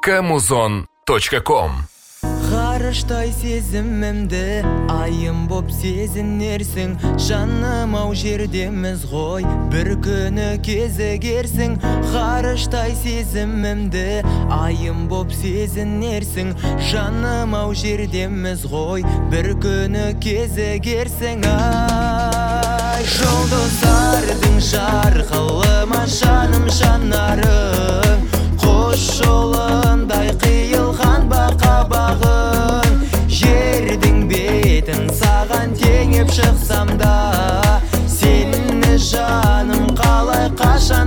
muzon.com. Ғарыштай сезімімді айым боп сезінерсің, жаным ау жердеміз ғой, бір күні кезігерсің. Ғарыштай сезімімді айым боп сезінерсің, жаным ау жердеміз ғой, бір күні кезігерсің. Ай, жұлдыздардың жарқылыма жаным жанарың, қош жолындай қиылған бақабағың. Жердің бетін саған теңеп шықсам да, сені жаным қалай қашан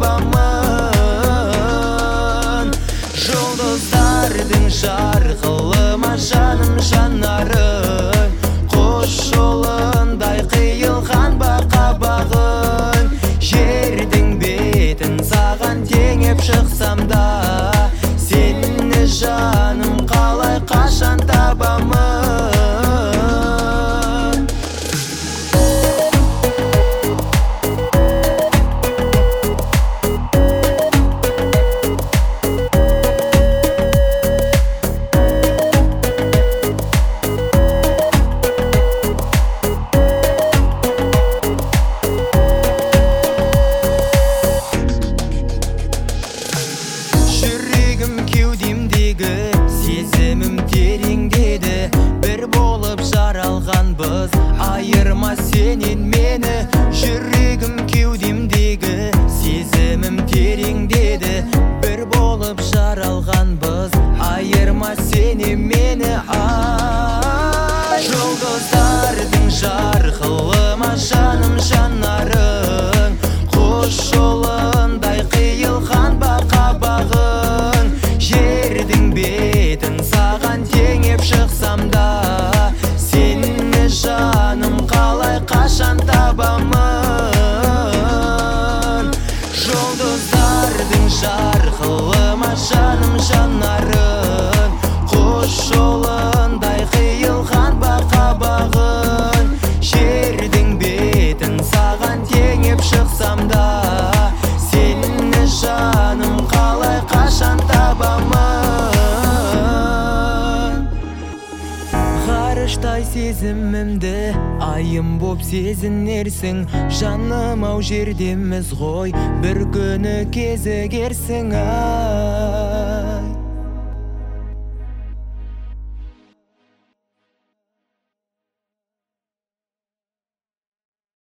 табамын. Жұлдыздардың жарқылыма жаным жанарың, қош жолындай қиылған бақабағың. Жердің бетін саған теңеп шықсам да, сені жаным қалай қашан табамын. Кеудемдегі сезімім тереңдеді, бір болып жаралғанбыз, айырма сенен мені. Жүрегім кеудемдегі сезімім тереңдеді, бір болып жаралғанбыз, айырма сенен мені. Ай, жұлдыздардың жарқылыма жаным жанарың, қош жолындай қиылған бақабағың. Жердің бетін саған теңеп шықсам да, сені жаным қалай қашан табамын. Жұлдыздардың жарқылыма жаным жанарың, қош жолындай қиылған бақабағың. Жердің бетін саған теңеп шықсам да, сені жаным қалай қашан табамын. Ғарыштай сезімімді айым боп сезінерсің, жаным ау жердеміз ғой, бір күні кезігерсің.